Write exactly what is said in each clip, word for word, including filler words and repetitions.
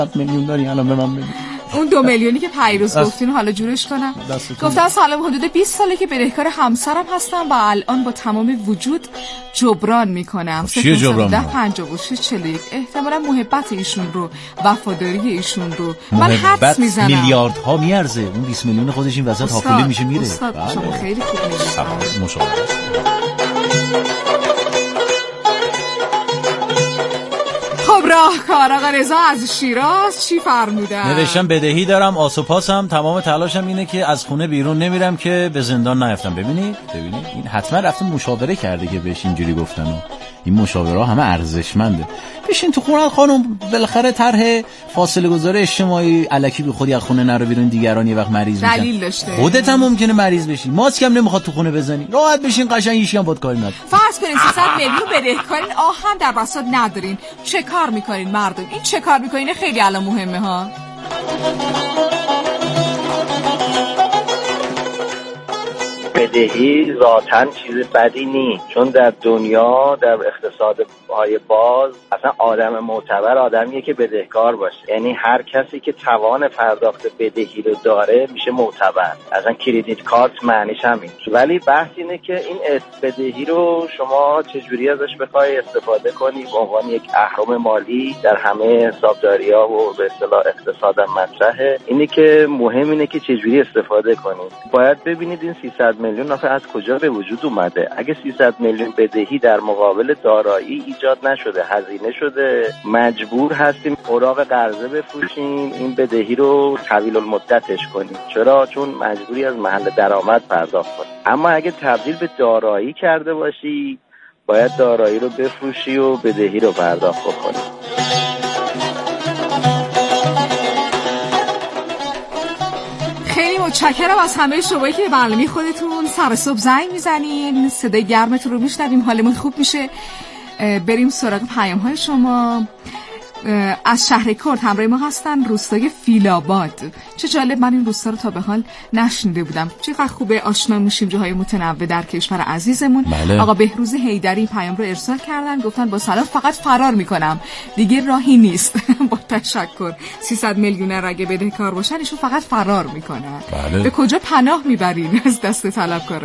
میلیون داری الان به من بده. اون دو میلیونی که پیروز گفتین حالا جورش کنم. گفتم سلام، حدود بیست ساله که بدهکار همسرم هستم و الان با تمام وجود جبران میکنم. چیه جبران؟ ده پنجاه و شش چهل و یک. احتمالاً محبت ایشون رو، وفاداری ایشون رو من حدس میزنم میلیاردها میارزه. اون بیست میلیون خودش این وسط حاپولی میشه میره. استاد شما خیلی خوب میگید. مشاوره. خب راهکار آقا رضا از شیراز چی فرمودن؟ نوشتم بدهی دارم، آسوپاسم، تمام تلاشم اینه که از خونه بیرون نمیرم که به زندان نیفتم. ببینید ببینید این حتما رفته مشاوره کرده که بهش اینجوری گفتن و این مشاوره همه ارزشمنده. بشین تو خونه خانم، بالاخره طرح فاصله گذاری اجتماعی الکی به خودی از خونه نرو بیرون، دیگران یه وقت مریض میشن. دلیل داشته. خودت هم ممکنه مریض بشی. ماسک هم نمیخواد تو خونه بزنی. راحت بشین قشنگ هیچ هم باد کاری نداره. فرض کنین سیصد میلیون بدهکارین، آهن در بساط ندارین. چه کار میکنین مردم؟ این چه کار میکنین خیلی الان مهمه ها. بدهی ذاتاً چیز بدی نیست، چون در دنیا در اقتصادهای باز اصلا آدم معتبر آدمیه که بدهکار باشه. یعنی هر کسی که توان پرداخت بدهی رو داره میشه معتبر. اصلا کریدیت کارت معنیش همین. ولی بحث اینه که این بدهی رو شما چجوری ازش بخوای استفاده کنی به عنوان یک اهرم مالی در همه حسابداری‌ها و به اصطلاح اقتصاد مطرحه. اینه که مهم اینه که چجوری استفاده کنید. باید ببینید این سیصد میلیون آخه از کجا به وجود اومده. اگه سیصد میلیون بدهی در مقابل دارایی ایجاد نشده، هزینه شده، مجبور هستیم اوراق قرضه بفروشیم این بدهی رو طویل المدتش کنیم. چرا؟ چون مجبوری از محل درآمد پرداخت کنیم. اما اگه تبدیل به دارایی کرده باشی باید دارایی رو بفروشی و بدهی رو پرداخت بکنی. خیلی متشکرم از همه شمایی که برنامه خودتون سر صبح زنگ میزنین، صدای گرمتون رو میشنویم، حالمون خوب میشه. بریم سراغ پیام های شما. از شهر کرد همراه ما هستن، روستای فیلاباد. چه جالب، من این روستا رو تا به حال نشنیده بودم. چقدر خوبه آشنا میشیم جاهای متنوع در کشور عزیزمون. بله. آقا بهروز حیدری پیام رو ارسال کردن، گفتن با سلام فقط فرار میکنم دیگه راهی نیست. با تشکر. سیصد میلیون اگه بدهکار باشن ایشون فقط فرار میکنن. بله. به کجا پناه میبرین از دست طلبکارا؟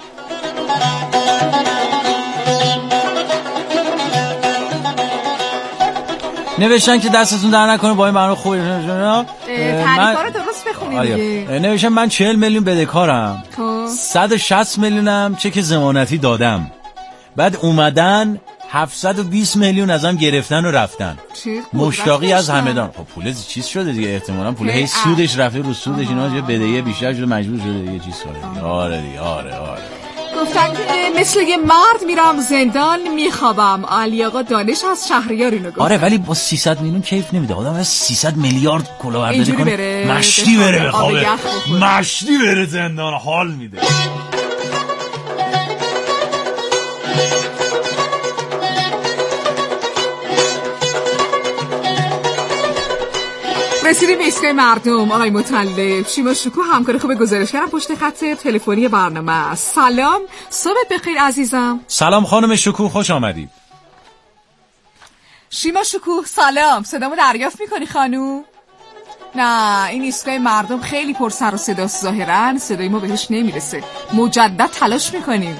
نوشتن که دستتون در نکنه با این برنامه خوبی. تعریفا رو درست بخونید دیگه. نوشتن من چهل میلیون بدهکارم، صد و شصت میلیونم چک ضمانتی دادم، بعد اومدن هفتصد و بیست میلیون ازم گرفتن و رفتن. مشتاقی از همدان. خب پول چیز شده دیگه، احتمالاً پول هی سودش رفته رو سودش، اینا یه بدهی بیشتر شده مجبور شده دیگه چیز کنه. آره دیگه آره آره. گفتن که مثل یه مرد میرم زندان میخوابم. علی آقا دانش از شهریار اینو گفت. آره ولی با سیصد میلیون کیف نمیده. آدم از سیصد میلیارد کلاهبرداری کنه بره مشتی بره بخوابه، مشتی بره زندان، حال میده. رسیدیم به ایستگاه مردم. آقای مطلب شیما شکوه همکار خوب گزارشگرم پشت خط تلفنی برنامه. سلام، صبح بخیر عزیزم. سلام خانم شکوه، خوش آمدید. شیما شکوه سلام، صدامو دریافت میکنی خانوم؟ نه این ایستگاه مردم خیلی پر سر و صداست، ظاهرا صدای ما بهش نمیرسه. مجدد تلاش میکنیم.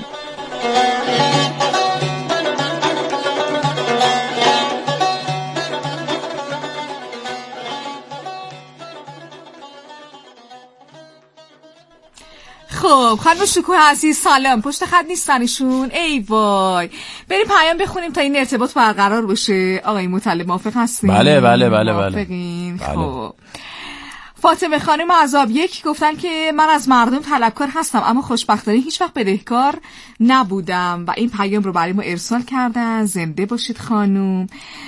خب خانم شکوه عزیز سلام، پشت خط نیستن ایشون؟ ای وای، بریم پیام بخونیم تا این ارتباط برقرار بشه. آقای مطلب موافق هستین؟ بله بله بله بله. موافقین؟ خب فاطمه خانم عذاب یک گفتن که من از مردم طلبکار هستم اما خوشبختانه هیچ وقت بدهکار نبودم و این پیام رو برای ما ارسال کردن. زنده باشید خانم.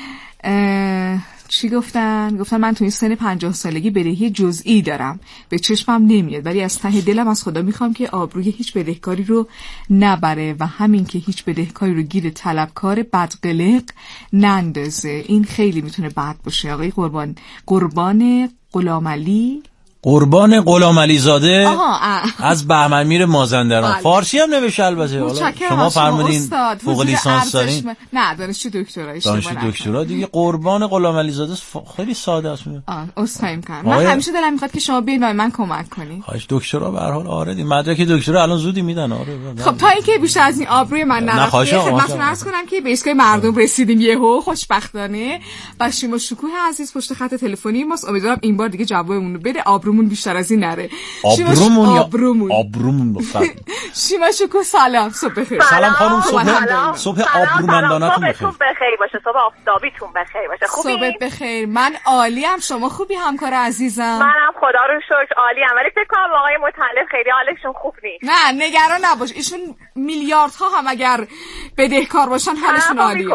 چی گفتن؟ گفتن من تو این سن پنجاه سالگی بدهی جزئی دارم، به چشمم نمیاد، ولی از ته دلم از خدا میخوام که آبروی هیچ بدهکاری رو نبره و همین که هیچ بدهکاری رو گیر طلبکار بدقلق نندازه. این خیلی میتونه بد باشه. آقای قربان قربان غلام علی قربان غلامعلی زاده از بهمن میر مازندران. فارسی هم نوشته البته. حالا شما فرمودین فوق لیسانس دارین؟ نه دانشجو دکترا. دانشجو دکترا دیگه. قربان غلامعلی زاده خیلی ساده است. آه استاد میکنم. من همیشه دلم میخواد که شما بیاین و من کمک کنین. خواهش دکترا به هر حال آره دی مدرک دکترا الان زودی میدن. آره خب تا اینکه بیشتر از این آبروی من نرفت خدمتتون عرض کنم که به ایستگاه مردم رسیدیم یهو خوشبختانه و شیما شکوه عزیز پشت خط تلفنی ماست. امیدوارم این بار دیگه جوابمون رو بده، آبرومون بیشتر از این نره. آبرومون یا آبرومون آبرومون بفرمایید. شیما شکوه سلام، صبح بخیر. سلام خانم، صبح صبح آبرومندانتون بخیر. صبح بخیر باشه، صبح آفتابیتون بخیر باشه. خوبی؟ صبح بخیر. من عالیم، شما خوبی همکار عزیزم؟ منم خدا رو شکر عالیم، ولی فکر کنم آقای مطلب خیلی حالشون خوب نیست. نه نگران نباش، ایشون میلیاردها هم اگر بدهکار باشن حالشون عالیه.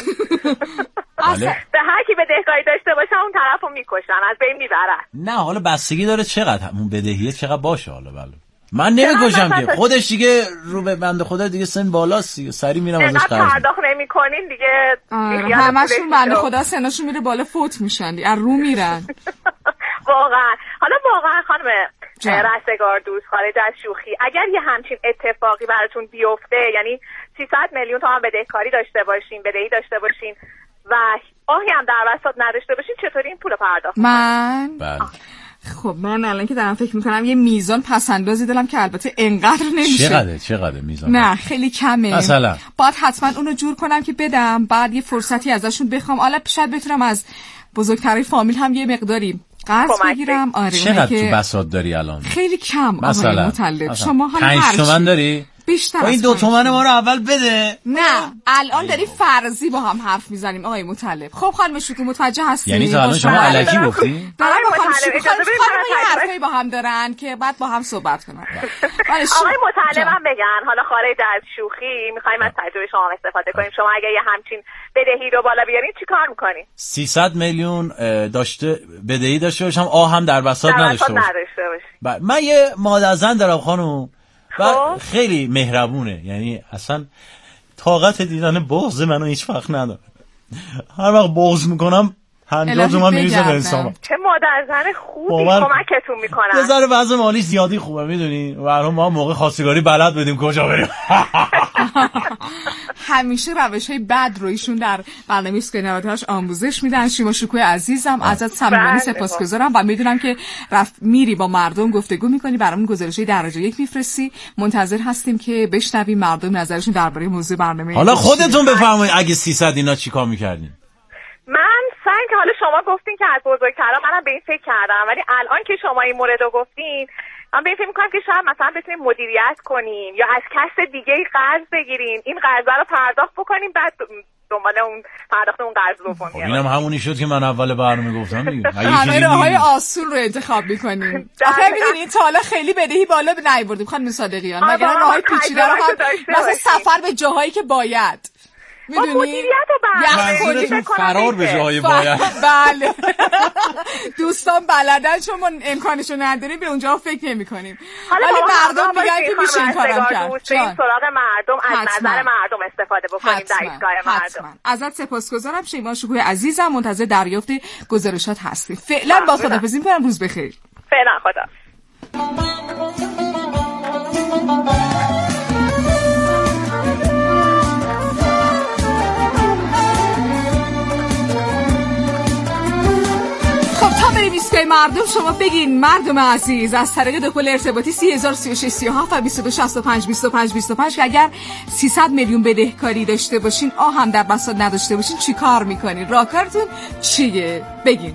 به هر کی بدهکاری داشته باشه اون طرفو میکشن، از بین میبرن. نه حالا بستگی داره چقدر همون بدهیه چقدر باشه. حالا بله من نمیکشم که خودش دیگه رو به بنده خدا دیگه سن بالاست دیگه، سری میرم ازش قرض میگیرم. پرداخت نمیکنین دیگه. آره همشون بنده خدا سنشون میره بالا فوت میشن دیگه، از رو میرن. واقعا. حالا واقعا خانم رستگار دوست خارج از شوخی، اگر یه همچین اتفاقی براتون بیفته، یعنی سیصد میلیون تومان بدهکاری داشته باشین، بدهی داشته باشین و آهی هم در وسط نداشته باشین، چطوری این پول پرداخت من بله. خب من الان که دارم فکر میکنم یه میزان پسندازی دارم که البته انقدر نمیشه. چقدره چقدره میزان؟ نه خیلی کمه. مثلا باید حتما اونو جور کنم که بدم، بعد یه فرصتی ازشون بخوام. حالا شاید بتونم از بزرگترین فامیل هم یه مقداری قرض بگیرم. آره چقدر تو بساط داری الان؟ خیلی کم آقای مطلب. شما حالا پنج تومن داری؟ بیشتر این دو تومن ما رو اول بده. نه الان داری فرضی با هم حرف میزنیم آقای مطلب. خب خانم شکوه متوجه هستی؟ یعنی تا الان شما الکی گفتی؟ دارم با خانم شکوه خانم حرفی با هم دارن که بعد با هم صحبت کنن. آقای مطلب هم بگن حالا خارج از شوخی میخوایم از تجربه شما استفاده کنیم. شما اگه یه همچین بدهی رو بالا بیارین چیکار میکنین؟ سیصد میلیون داشته بدهی داشته باشم، آه هم در بساط نداشته باشم. من یه مادر زن دارم خانم و خیلی مهربونه، یعنی اصلا طاقت دیدن بغض منو هیچ وقت نداره. هر وقت بغض میکنم پنجاه تومن میریزه به حسابم. چه مادر زن خوبی، کمکتون میکنن. یه ذره وضع مالی زیادی خوبه میدونی، برام ما موقع خواستگاری بلد بدیم کجا بریم. همیشه روش‌های بد رو ایشون در برنامه ایستگاه نودهاش آموزش میدن. شیما شکوه عزیزم ازت صمیمانه سپاسگزارم و میدونم که رفت میری با مردم گفتگو میکنی، برامون گزارش‌های درجه یک میفرستی. منتظر هستیم که بشنویم مردم نظرشون درباره موضوع برنامه. حالا خودتون بفرمایید اگه سیصد اینا چیکار میکردین؟ من سعی که حالا شما گفتین که از بزرگترا، منم به این فکر کردم، ولی الان که شما این مورد رو گفتین من به این فکر میکنم که شاید مثلا بتونیم مدیریت کنیم یا از کس دیگه قرض بگیریم، این قرضه رو پرداخت بکنیم، بعد دنبال اون پرداخت اون قرض دوم بیاریم. اینم همونی شد که من اول برنامه گفتم دیگه. همه راههای آسون رو انتخاب میکنیم. آخه میدونید تا حالا خیلی بدهی بالا نیاوردیم خانم صادقیان، مگر راههای پیچیده رو هم مثلا سفر به جاهایی که باید میدونی مدیریت و برنامه فرار به جای باید. بله دوستان بلدن، شما امکانشو نداریم به اونجا فکر نمی‌کنیم. حالا مردم میگن که میشه این کارام کرد. این سراغ مردم از نظر مردم استفاده بکنیم در ایستگاه مردم. ازت سپاسگزارم شیما شکوه عزیزم، منتظر دریافت گزارشات هستیم. فعلا با خداحافظی می‌کنم، روز بخیر. فعلا خدا. ایستگاه مردم شما بگین مردم عزیز از طریق دکل ارتباطی سی هزار سی و شش سی و هفت و بیست و دو شصت و پنج بیست و پنج بیست و پنج که اگر سیصد میلیون بدهکاری داشته باشین، آه هم در بساط نداشته باشین، چی کار میکنین؟ راهکارتون چیه؟ بگین.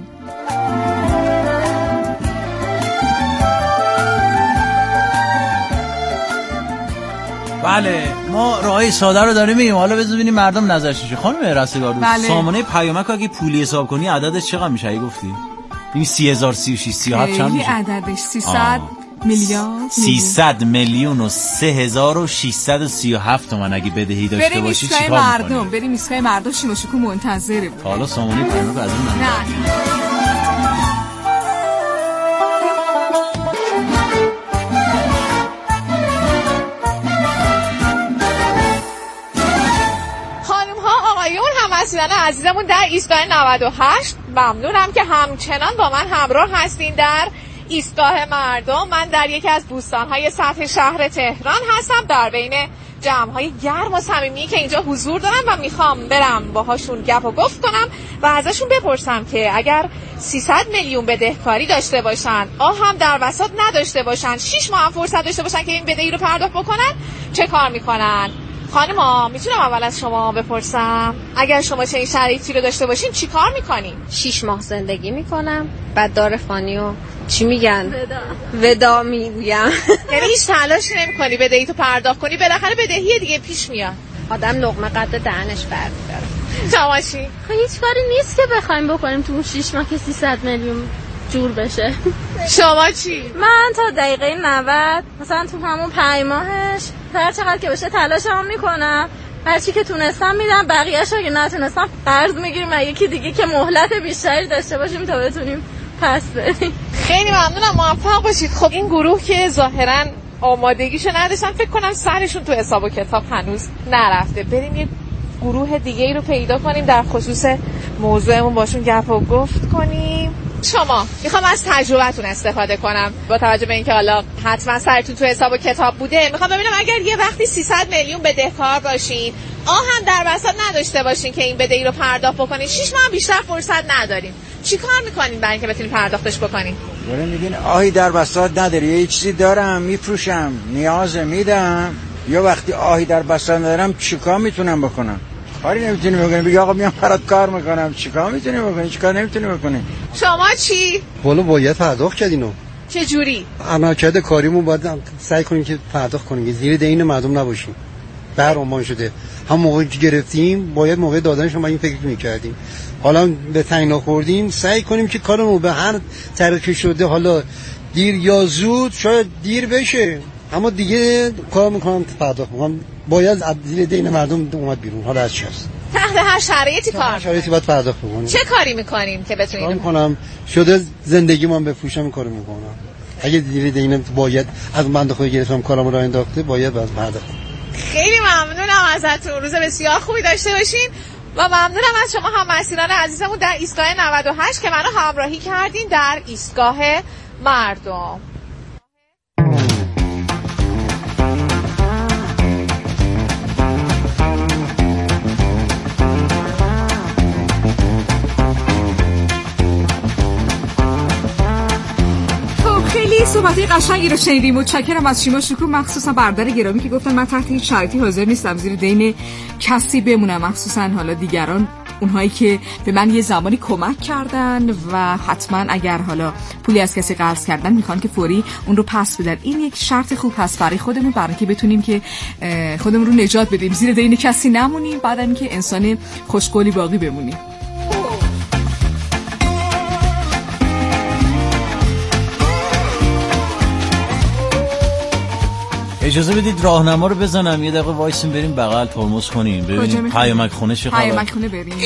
بله ما راهی ساده رو داریم میگیم، حالا بذار ببینیم مردم نظرش چیه. خانم رستگار دوست بله. سامانه پیامک اگه پولی حساب کنی عددش چقدر میشه اگه گفتی؟ این سی هزار سی و شش سی و هفت چند میشه؟ عددش سیصد میلیون سیصد میلیون و سه هزار و ششصد و سی و هفت تومان اگه بدهی داشته باشی چیکار می‌کنی؟ مردم بریم ایستگاه مردم. شیما شکوه منتظره بود. حالا سامانه پیامک از اون نه همسایان عزیزمون در ایستگاه نود و هشت ممنونم که همچنان با من همراه هستین در ایستگاه مردم. من در یکی از بوستان‌های سطح شهر تهران هستم، در بین جمع‌های گرم و صمیمی که اینجا حضور دارن و میخوام برم باهاشون گپ و گفت کنم و ازشون بپرسم که اگر سیصد میلیون بدهکاری داشته باشن، آه هم در وسط نداشته باشن، شش ماه هم فرصت داشته باشن که این بدهی رو پرداخت بکنن، چه کار میکنن؟ خانما میتونم اول از شما بپرسم اگر شما چه این شرایطی رو داشته باشین چی کار میکنین؟ شش ماه زندگی میکنم، بعد دار فانیو چی میگن؟ ودا ودا میگم. یعنی هیچ تلاشی نمیکنی بدهی تو پرداخت کنی؟ بالاخره بدهی دیگه پیش میاد. آدم لقمه قد دهنش برمی‌داره. شما چی؟ هیچ کاری نیست که بخوایم بکنیم تو اون شش ماه که سیصد میلیون جور بشه. شما چی؟ من تا دقیقه نود مثلا تو همون پنج ماهش هر چقدر که بشه تلاشمو میکنم، هر چی که تونستم میدم، بقیه‌اش اگه نتونستم قرض میگیریم و یکی دیگه که مهلت بیشتری داشته باشیم تا بتونیم پس بریم. خیلی ممنونم، موفق باشید. خب این گروه که ظاهراً آمادگیشو نداشتن، فکر کنم سرشون تو حساب و کتاب هنوز نرفته. بریم یه گروه دیگه ای رو پیدا کنیم در خصوص موضوعمون باشون گپ و گفت کنیم. شما میخوام از تجربتون استفاده کنم با توجه به اینکه حالا حتما سرتون تو حساب و کتاب بوده. میخوام ببینم اگر یه وقتی سیصد میلیون بدهکار باشین، آه هم در وسط نداشته باشین که این بدهی رو پرداخت بکنین، شش ماه بیشتر فرصت ندارین، چی کار میکنین برای اینکه بتونین پرداختش بکنین؟ داره میگین آهی در بساط نداری، یه چیزی دارم میفروشم نیاز میدم، یا وقتی آهی در بساط ندارم چیکار میتونم بکنم؟ کاری نمیتونی بکنی، بگی آقا میام برات کار میکنم، چیکار میتونی بکنی؟ چیکار نمیتونی بکنی؟ شما چی؟ والا باید پرداخت کنین. اینو چه جوری؟ عملکرد کاریمون باید سعی کنیم که پرداخت کنیم، زیر دین مردم نباشیم. برآمد شده هم موقعی که گرفتیم باید موقع دادنش ما این فکر میکردیم، حالا به تنگنا خوردیم، سعی کنیم که کارمون به هر طریقی شده، حالا دیر یا زود، شاید دیر بشه اما دیگه کار میکنم پرداخت میکنم، باید از زیر دین مردم اومد بیرون. حالا از چی هست؟ تحت هر شرایطی کار هر شرایطی باید پرداخت بکنیم. چه کاری میکنین که بتونین؟ کار میکنم شده زندگی من بفروشم، کارو میکنم. اگه زیر دین باید از بنده خدا گرفتم کارم رو انداخته، باید باز پرداخت. خیلی ممنونم ازتون، روز بسیار خوبی داشته باشین و ممنونم از شما هم مسیران عزیزمون در ایستگاه نود و هشت که منو همراهی کردین در ایستگاه مردم. خیلی صحبتی قشنگی رو شنیدیم. متشکرم از شیما شکوه، مخصوصا برادر گرامی که گفتن من تحت هیچ شرایطی حاضر نیستم زیر دین کسی بمونم، مخصوصا حالا دیگران، اونهایی که به من یه زمانی کمک کردن و حتما اگر حالا پولی از کسی قرض کردن میخوان که فوری اون رو پس بدن. این یک شرط خوب هست برای خودمون، برای اینکه بتونیم که خودمون رو نجات بدیم، زیر دین کسی نمونیم، بعد اینکه انسان خوشقولی باقی بمونیم. اجازه بدید راهنما رو بزنم، یه دقیقه وایسیم بریم بغل ترمز کنیم ببینیم پیامک خونه چه خبره. پیامک خونه بریم.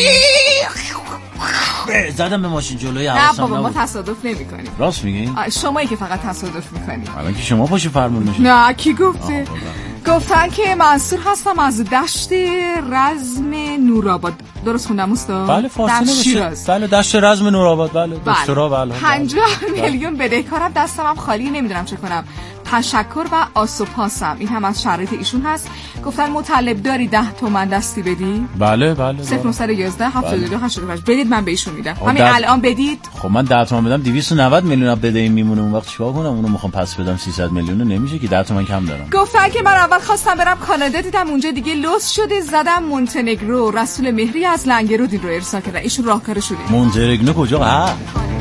زدم به ماشین جلوی حواسم نبود. نه بابا ما تصادف نمی‌کنیم. راست میگین؟ شمایی که فقط تصادف می‌کنی. الان که شما پاشو فرمون میشین. نه کی گفته؟ گفتن که منصور هستم از دشت رزم نورآباد. درست خوندم استاد؟ بله فارسی نمیشه. بله دشت رزم نورآباد. بله دکترا. بله پنجاه میلیون بدهکارم، دستم هم خالی، نمیدونم چه کنم. تشکر و آسوپاسم. این هم از شرایط ایشون هست. گفتن مطلب داری ده تومن دستی بدی؟ بله بله. صفر نه یک یک هفتاد و دو هشتاد و پنج بدید من به ایشون میدم. همین در... الان بدید. خب من ده تومن بدم دویست و نود میلیون بدهی میمونه، اون وقت چیکار کنم؟ اونو میخوام پس بدم سیصد میلیون نمیشه که، ده تومن کم دارم. گفتن که من اول خواستم برم کانادا، دیدم اونجا دیگه لوس شده، زدم مونتنگرو. رسول مهری از لنگرود این رو ارسال کردن، ایشون راهکار شده. مونتنگرو کجا؟ ها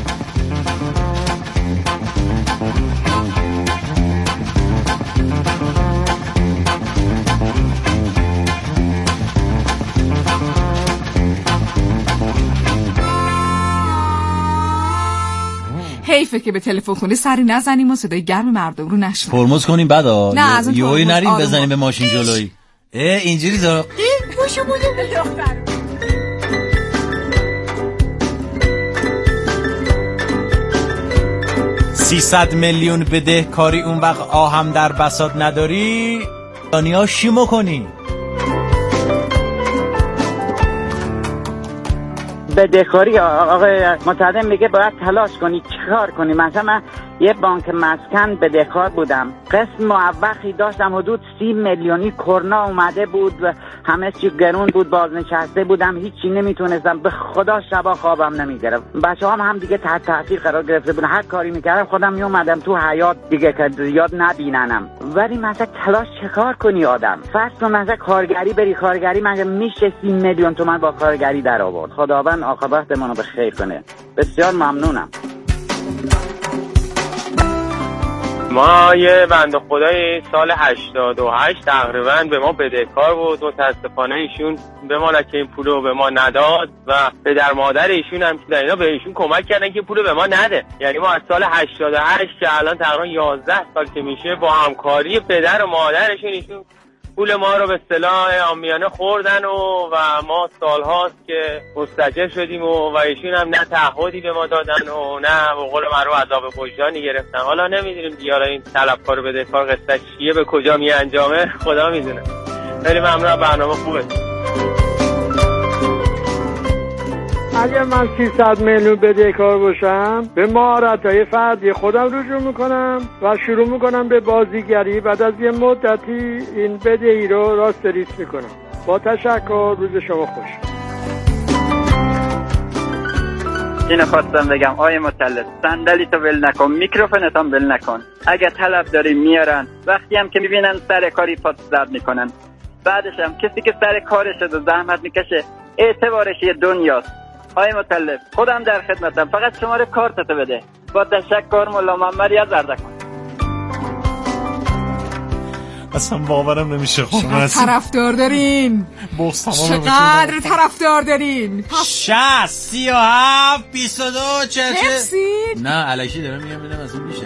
حیفه که به تلفن خونه سری نزنیم و صدای گرم مردم رو نشنویم. ترمز کنیم بعدا. نه از اون یوی نریم بزنیم به ماشین جلویی. اه اینجوری دار. این پوشو بودیم به دختر. سیصد میلیون بدهکاری اون وقت آهم در بساط نداری، دانیا شیمو کنی. بدهکاری آقای متعدم میگه باید تلاش کنی. چیکار کنی؟ مثلا من یه بانک مسکن بدهکار بودم، قسط موقتی داشتم حدود سی میلیونی. کرونا اومده بود و همه چی گرون بود، بازنشسته بودم، هیچی نمیتونستم، به خدا شبا خوابم نمیگرفت. بچه‌هام هم دیگه تحت تاثیر قرار گرفته بودن، هر کاری میکردم خودم میومدم تو حیاط دیگه که یاد نبیننم. ولی مثلا تلاش چیکار کنی آدم؟ فرض کن مثلا کارگری بری، کارگری مگه میشه سی میلیون تومان با کارگری در آورد؟ خداوند عاقبت منو به خیر کنه. بسیار ممنونم. ما یه بنده خدای سال هشتاد و هشت تقریبا به ما بدهکار بود. متاسفانه ایشون به ما لکه این پولو به ما نداد و پدر مادر ایشون هم که در اینا به ایشون کمک کردن که پولو به ما نده. یعنی ما از سال هشتاد و هشت که الان تقریبا یازده سال که میشه با همکاری پدر و مادرشون ایشون پول ما رو به اصطلاح عامیانه خوردن و و ما سالهاست که مستجر شدیم و و ایشون هم نه تعهدی به ما دادن و نه به قول معروف عذاب وجدانی گرفتن. حالا نمیدونیم دیگه این طلبکار و بدهکار قصه چیه، به کجا می انجامه خدا میدونه. خیلی ممنون، برنامه خوبه. اگر من سیصد میلیون بدهکار باشم به مهارت‌های فردی خودم رجوع میکنم و شروع میکنم به بازیگری. بعد از یه مدتی این بدهی رو راستریس میکنم. با تشکر، روز شما خوش. اینو خواستم بگم آقای مطلب، صندلی تو ول نکن، میکروفونت هم ول نکن. اگه طلب داری میارن، وقتی هم که میبینن سر کاری پات زرد میکنن. بعدش هم کسی که سر کارش رو زحمت میکشه اعتبارش یه دنیاست. آقای مطلب خودم در خدمتم، فقط شماره کارتتو بده. با تشکر، مولا محمد یزدکن. اصلا باورم نمیشه. چقدر طرفدار دارین، چقدر طرفدار دارین. شصت سی و هفت بیست و دو چه چه نه الکی دارم میگم بدم اصلا میشه.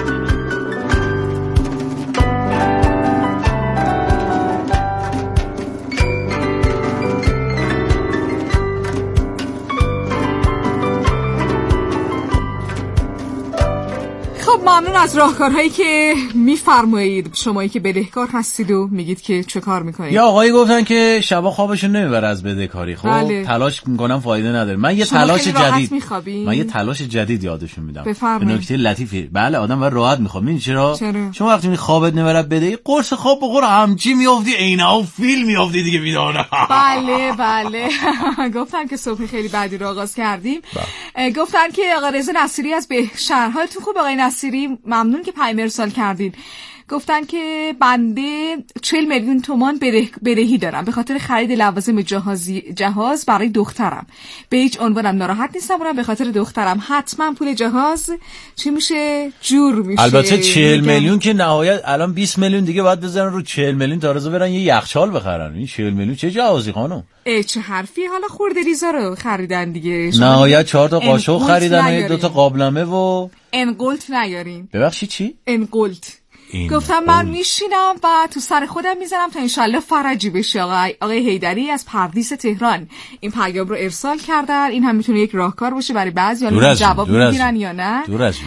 خب ممنون از راهکارهایی که میفرمایید شمایی که بدهکار هستید و میگید که چه کار میکنید. یا آقایی گفتن که شبا خوابشون نمیبره از بدهکاری. خب بله. تلاش میکنم فایده نداره. من یه تلاش جدید من یه تلاش جدید یادشون میدم. به نکته لطیفی. بله آدم باید راحت میخواب. میدونی چرا؟ چرا؟ شما وقتی خوابت نمیبره بدهی، قرص خواب بخور همچی میافتی عینه و فیلم میافتی دیگه بیدار. بله بله. گفتن که صبح خیلی بعدی رو آغاز کردیم. گفتن که آقا رضا نصیری از بهشهر. حالتون خوب آقای نصیری؟ ممنون که پیام ارسال کردین. گفتن که بنده چهل میلیون تومان بدهی دارم به خاطر خرید لوازم جهازی جهاز برای دخترم. به هیچ عنوانم ناراحت نیستم، اونم به خاطر دخترم. حتما پول جهاز چی میشه؟ جور میشه. البته چهل میلیون که نهایت الان بیست میلیون دیگه باید بزنن رو چهل میلیون تا روزا برن یه یخچال بخرن. این چهل میلیون چه جهازی خانم؟ ای چه حرفی. حالا خورده ریزا رو خریدن دیگه. نهایت چهار تا قاشق خریدن و دو تا قابلمه و انقلت نیارین. ببخشید چی؟ انقلت. گفتم من میشینم و تو سر خودم میزنم تا انشالله فرجی بشه. آقای, آقای حیدری از پردیس تهران این پیام رو ارسال کردن. این هم میتونه یک راهکار باشه برای بعضی، یا جواب میگیرن یا نه. دور از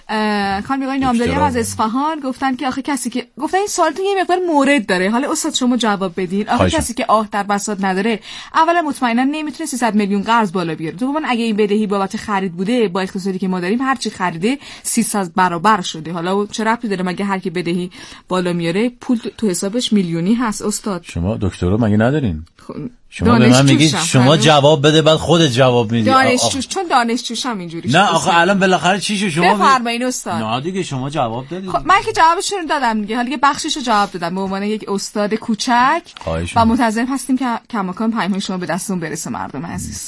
خانم آقای نامداری هم از اصفهان گفتن که آخه کسی که گفتن این سوالتون یه مقدار مورد داره، حالا استاد شما جواب بدین. آخه خواهشم. کسی که آه در بساط نداره اولا مطمئنا نمیتونه سیصد میلیون قرض بالا بیاره. دوما اگه این بدهی بابت خرید بوده، با اقتصادی که ما داریم هر چی خریده سیصد برابر شده. حالا چه ربطی داره مگه هر کی بدهی بالا میاره پول تو حسابش میلیونی هست استاد؟ شما دکترا مگه ندارین؟ خب شما به من میگید شما جواب بده بعد خودت جواب میدی. دانشجوش چون دانشجوش هم اینجوری شد. نه آخه الان بالاخره چی شو شما بفرمایید استاد. نه دیگه شما جواب دادید. خب من که جوابشون رو دادم دیگه، حالا یه بخشیشو جواب دادم به عنوان یک استاد کوچک و منتظر هستیم که کماکان پیام شما به دستون برسه مردم عزیز.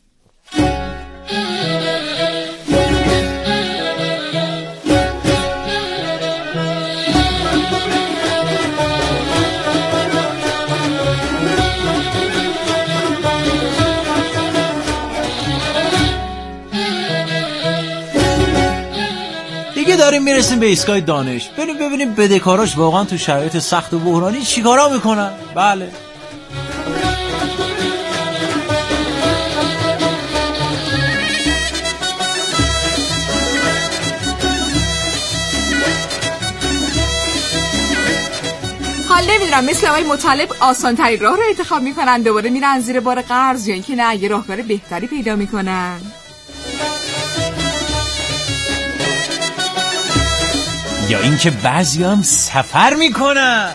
دیگه داریم میرسیم به ایستگاه دانش. بریم ببینیم بدهکاراش واقعا تو شرایط سخت و بحرانی چیکارا میکنن. بله حالا نمیدونم مثل آقای مطلب آسان ترین راه رو انتخاب میکنن، دوباره میرن زیر بار قرض، یا اینکه نه یه راهکار بهتری پیدا میکنن. یا اینکه بعضی هم سفر میکنن.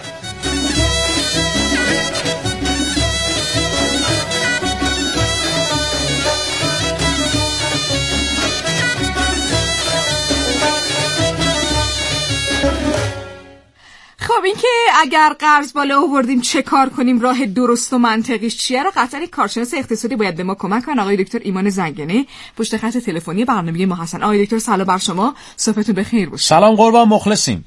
خب این که اگر قرض بالا آوردیم چه کار کنیم، راه درست و منطقیش چیه رو قطعا کارشناس اقتصادی باید به ما کمک کنن. آقای دکتر ایمان زنگنه پشت خط تلفنی برنامه ما هستن. آقای دکتر سلام بر شما، صبحتون بخیر باشه. سلام قربان، مخلصیم.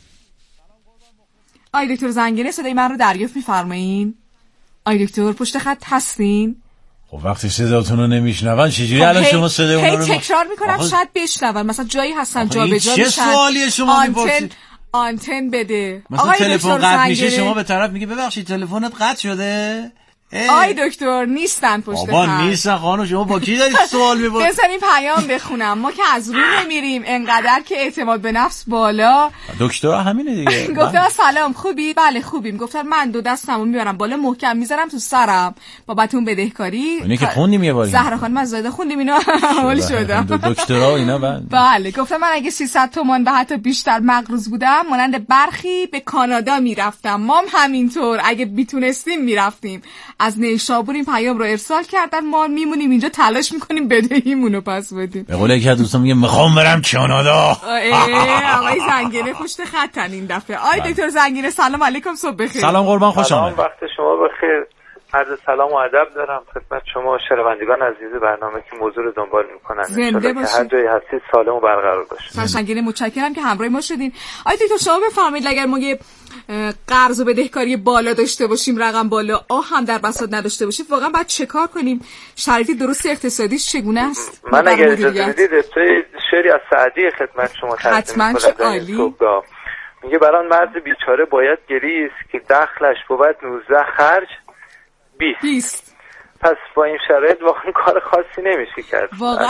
آقای دکتر زنگنه صدای من رو دریافت می‌فرمایین؟ آقای دکتر پشت خط هستین؟ خب وقتی صداتون رو نمیشنون چجوری الان شما صدای اون رو تکرار میکنم آخه... شاید بشنون، مثلا جایی هستن جابجا میشن. چه سوالیه شما میپرسید؟ آنتن بده. مثلا تلفن قطع میشه شما به طرف میگه ببخشید تلفنت قطع شده. آی دکتر نیستن پشت خط. بابا نیستن خانم، شما با کی دارید سوال می‌پرسید؟ بذارین پیام بخونم. ما که از رو نمیریم، انقدر که اعتماد به نفس بالا. دکتر همینه دیگه. گفتم سلام خوبی؟ بله خوبیم. گفتم من دو دستمو میبرم بالا محکم میذارم تو سرم بابتون بدهکاری. اینه که خوندیم یه بار. زهرا خانم از زاده خوندیم اینو حالی شدم. دکترا اینا بعد. بله گفتم من اگه سیصد تومان به حتی بیشتر مقروض بودم مانند برخی به کانادا میرفتم. ما همینطور اگه میتونستیم میرفتیم. از نیشابور این پیام رو ارسال کردن، ما میمونیم اینجا تلاش میکنیم بدهیمونو پس بدیم. به قول یکی از دوستان میگه میخوام برم کانادا. آقای زنگنه پشت خطن این دفعه. آقای دکتر زنگنه سلام علیکم، صبح بخیر. سلام قربان، خوش آمدید. سلام، وقت شما بخیر. عرض سلام و ادب دارم خدمت شما شنوندگان عزیز برنامه که موضوع رو دنبال میکنن. زنده باشید. هر جایی هستید سالم و برقرار باشید. تشکر، متشکرم که همراه ما شدین. آقای دکتر شما بفرمایید اگر ما یه قرض و بدهکاری بالا داشته باشیم، رقم بالا، آه هم در بساط نداشته باشیم، واقعا باید چه کار کنیم؟ شرایط درست اقتصادیش چگونه است؟ من اگر اجازه بدید ابتدای شعری از سعدی خدمت شما تقدیم می‌کنم. میگه بران مرد بیچاره باید گریست که دخلش بود نوزده خرج بیست. پس با این شرایط واقعا کار خاصی نمیشه کرد واقعا.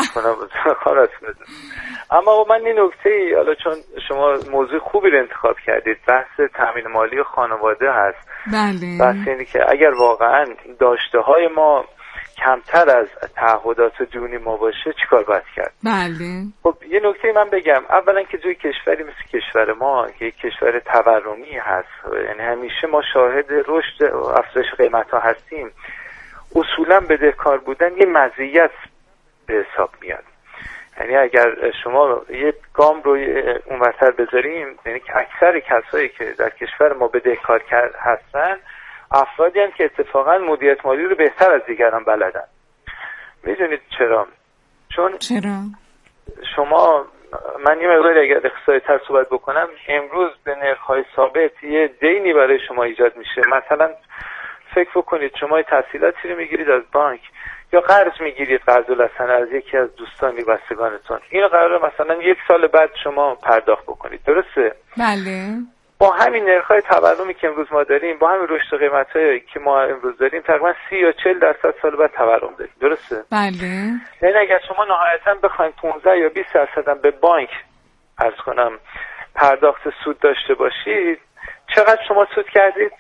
اما من این نکته ای، حالا چون شما موضوع خوبی رو انتخاب کردید، بحث تامین مالی و خانواده هست. بله. بحث اینه که اگر واقعا داشته های ما کمتر از تعهدات دونی ما باشه چیکار باید کرد؟ بله. خب یه نکته من بگم، اولا که توی کشوری مثل کشور ما که یک کشور تورمی هست، یعنی همیشه ما شاهد رشد و افزایش قیمت ها هستیم، اصولا بدهکار بودن یه مزیت به حساب میاد. یعنی اگر شما یه گام رو اون وسط بذاریم، یعنی که اکثر کسایی که در کشور ما بدهکار هستن افرادی هستند که اتفاقا مدیریت مالی رو بهتر از دیگران بلدن. میدونید چرا؟ چون چرا؟ شما، من یه مقدار اگر اقتصادی تر صحبت بکنم، امروز به نرخ‌های ثابت یه دینی برای شما ایجاد میشه. مثلا فکر بکنید شما تحصیلاتی رو میگیرید از بانک یا قرض میگیرید، قرض الحسنه از یکی از دوستان یا بستگانتون، اینو قراره مثلا یک سال بعد شما پرداخت بکنید، درسته؟ بله. با همین نرخ‌های تورمی که امروز ما داریم، با همین رشد قیمت‌هایی که ما امروز داریم، تقریبا سی یا چهل درصد سال بعد تورم داریم، درسته؟ بله. یعنی اگر شما نهایتاً بخواید پانزده یا بیست درصد هم به بانک عرض کنم پرداخت سود داشته باشید، چقدر شما سود کردید؟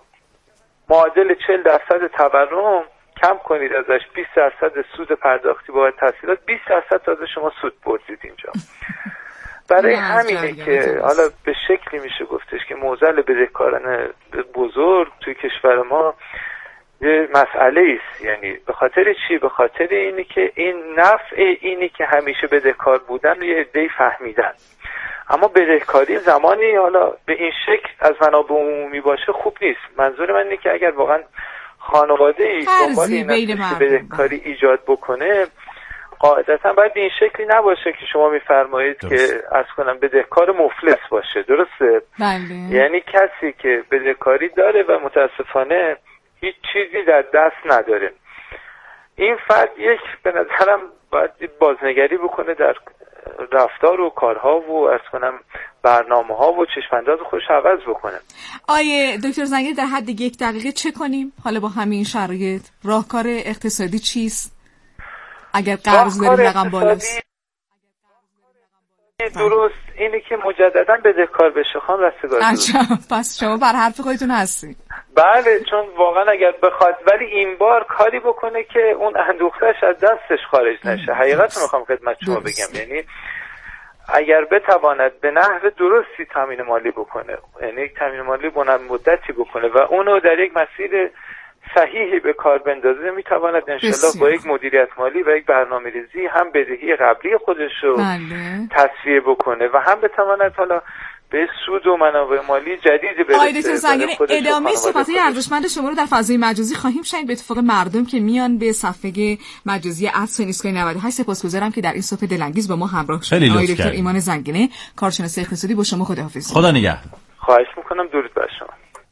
معادل چهل درصد تورم کم کنید ازش بیست درصد سود پرداختی با تحصیلات، بیست درصد تازه شما سود بردید اینجا. برای همینه که حالا به شکلی میشه گفتش که معضل بدهکاران بزرگ توی کشور ما یه مسئله است. یعنی به خاطر چی؟ به خاطر اینی که این نفع اینی که همیشه بدهکار بودن رو یه عده‌ای فهمیدن. اما بدهکاری زمانی حالا به این شکل از منابع عمومی باشه خوب نیست. منظور من اینه که اگر واقعا خانواده‌ای دنبال این که بدهکاری ایجاد بکنه، قاعدتا باید به این شکلی نباشه که شما میفرمایید که از کنم بدهکار مفلس باشه، درسته؟ بله. یعنی کسی که بدهکاری داره و متاسفانه هیچ چیزی در دست نداره. این فرد یک به نظرم باید بازنگری بکنه در رفتار و کارها و از کنم برنامه‌ها و چشم‌انداز خودش عوض بکنه. آیه دکتر زنگنه در حد یک دقیقه چه کنیم حالا با همین شرایط؟ راهکار اقتصادی چیست؟ اگر قرض داریم رقم بالاست. درست اینه که مجددا بدهکار بشه. خانم رستگار عجب، پس شما بر حرف خودتون هستی. بله، چون واقعا اگر بخواد ولی این بار کاری بکنه که اون اندوختش از دستش خارج نشه. حقیقت میخوام خدمت شما بگم، یعنی اگر بتواند به نحو درستی تامین مالی بکنه، یعنی یک تامین مالی بلند مدتی بکنه و اونو در یک مسیر صحیحی به کار بندازه، میتواند انشالله با یک مدیریت مالی و یک برنامه‌ریزی هم بدهی قبلی خودش رو تصفیه بکنه و هم بتواند حالا به سود و منابع مالی جدیدی برسه. آقای دکتر زنگنه، ادامه صحبت‌های ارزشمند شما رو در فضای مجازی خواهیم شنید. به اتفاق مردم که میان به صفحه مجازی ات سنیسکای نود و هشت، سپاسگزارم که در این صبح دلانگیز با ما همراه شدید. آقای دکتر ایمان زنگنه، کارشناس اقتصادی، با شما خداحافظی. خدا نگهدار. خواهش میکنم. درود بر شما.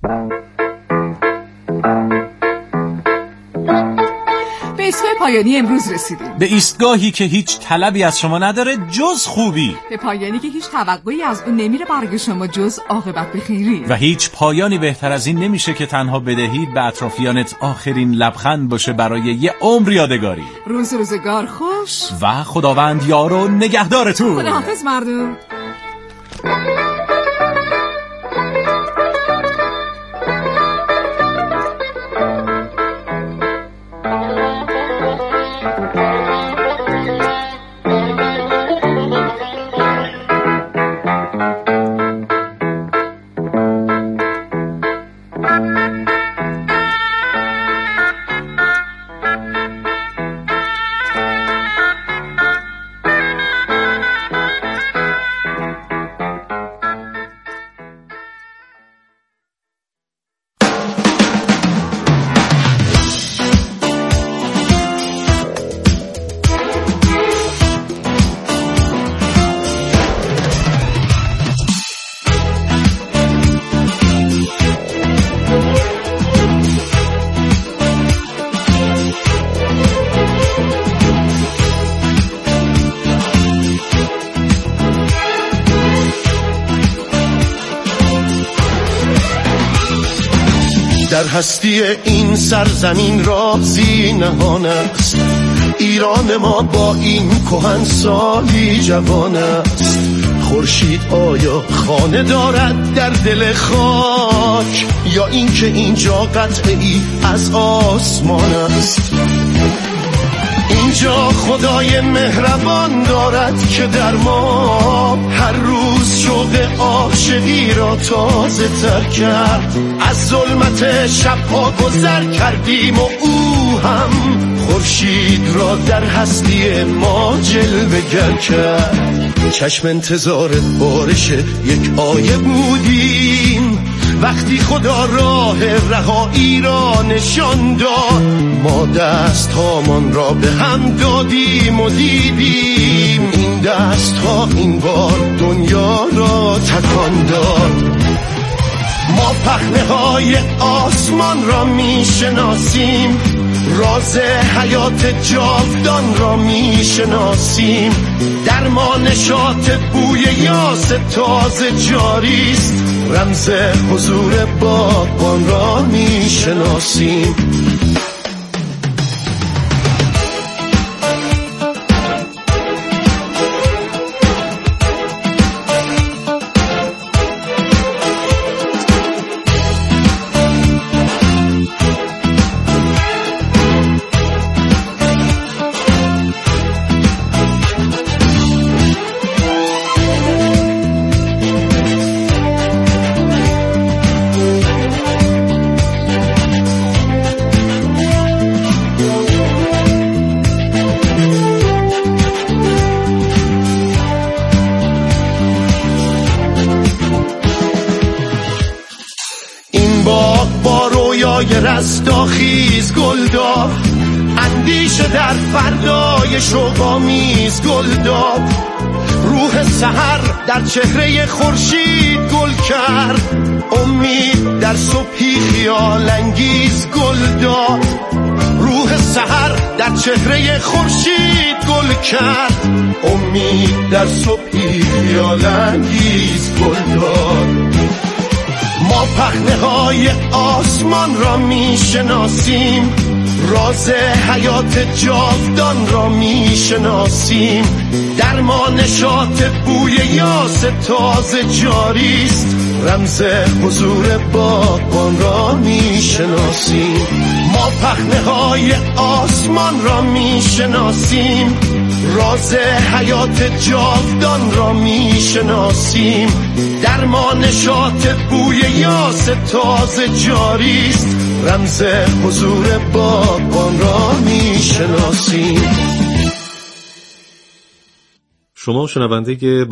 به ایستگاه پایانی امروز رسیدیم. به ایستگاهی که هیچ طلبی از شما نداره جز خوبی. به پایانی که هیچ توقعی از اون نمیره برای شما جز عاقبت بخیری. و هیچ پایانی بهتر از این نمیشه که تنها بدهید به اطرافیانت آخرین لبخند باشه برای یه عمر یادگاری. روز روزگار خوش و خداوند یار و نگهدارتون. خداحافظ مردم. در هستی این سرزمین رازی نهان است، ایران ما با این کهنسالی جوان است. خورشید آیا خانه دارد در دل خاک، یا اینکه اینجا قطعی از آسمان است؟ اینجا خدای مهربان دارد که در ما هر روز شوق عاشقی را تازه تر کرد. از ظلمت شبها گذر کردیم و او هم خورشید را در هستی ما جلوه گر کرد. چشم انتظار بارش یک آیه بودیم وقتی خدا راه رهایی را نشان داد. ما دست هامان را به هم دادیم و دیدیم این دست ها این بار دنیا را تکان داد. ما پهنه های آسمان را می شناسیم، راز حیات جاودان را می شناسیم. در ما نشاط بوی یاس تازه جاری است، رمز حضور باغبان را می شناسیم. رستاخیز گل داد، اندیشه در فردای شوق‌آمیز گل داد. روح سحر در چهره خورشید گل کرد، امید در صبحی خیال انگیز گل داد. روح سحر در چهره خورشید گل کرد، امید در صبحی خیال انگیز گل داد. ما پهنه های آسمان را می شناسیم، راز حیات جاودان را میشناسیم، در ما نشاط بوی یاس تازه جاریست، رمز حضور باغبان را میشناسیم. ما پهنه‌های آسمان را میشناسیم، راز حیات جاودان را میشناسیم، در ما نشاط بوی یاس تازه جاریست، رمز حضور باغبان را میشناسیم. شما شنونده